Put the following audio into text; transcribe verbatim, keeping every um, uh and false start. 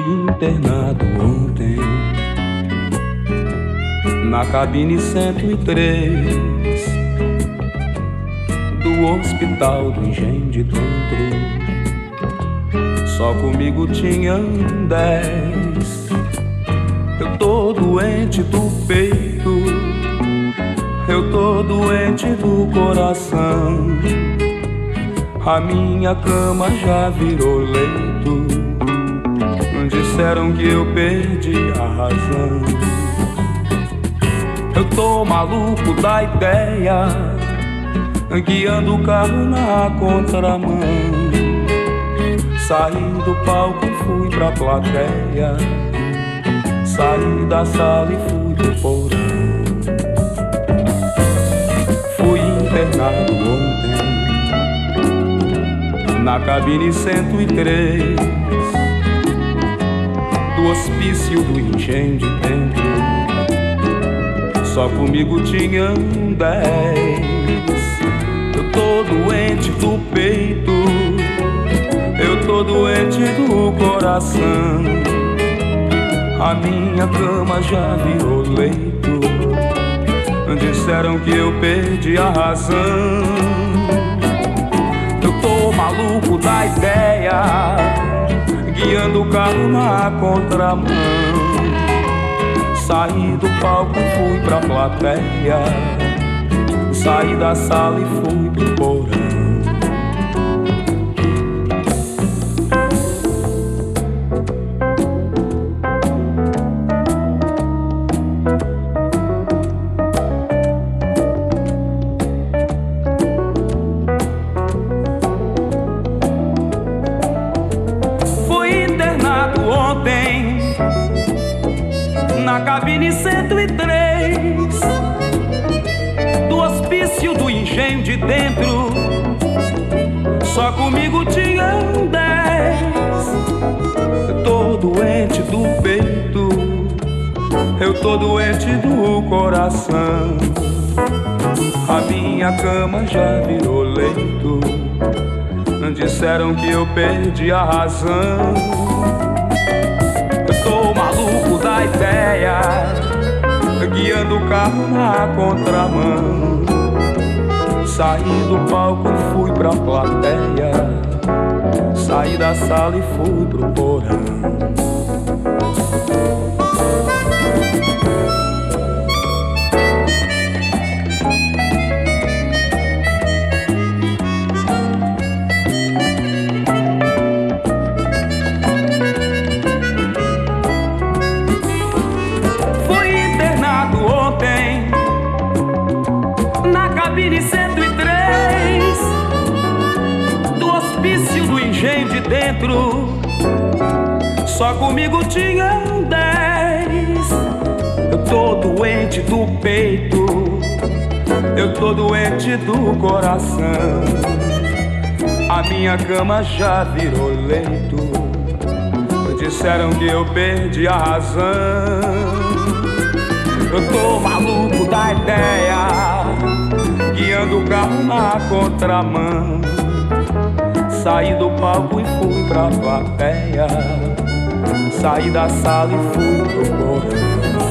internado ontem na cabine cento e três do hospital do Engenho de Dentro. Só comigo tinham dez. Eu tô doente do peito, eu tô doente do coração. A minha cama já virou leito. Disseram que eu perdi a razão. Eu tô maluco da ideia, guiando o carro na contramão. Saí do palco e fui pra plateia, saí da sala e fui pro porão. Fui internado ontem na cabine cento e três do hospício do Engenho de Dentro. Só comigo tinham dez. Eu tô doente do peito, eu tô doente do coração. A minha cama já virou leito. Disseram que eu perdi a razão. Eu tô maluco da ideia, guiando o carro na contramão. Saí do palco e fui pra plateia, saí da sala e fui pro porão. Na cabine cento e três do hospício do Engenho de Dentro. Só comigo tinham dez. Eu tô doente do peito, eu tô doente do coração. A minha cama já virou leito. Disseram que eu perdi a razão. Tô maluco da ideia, guiando o carro na contramão. Saí do palco e fui pra plateia, saí da sala e fui pro porão. Cabine cento e três do hospício do Engenho de Dentro. Só comigo tinham dez. Eu tô doente do peito, eu tô doente do coração. A minha cama já virou leito. Disseram que eu perdi a razão. Eu tô maluco da ideia, guiando o carro na contramão. Saí do palco e fui pra plateia, saí da sala e fui pro porão.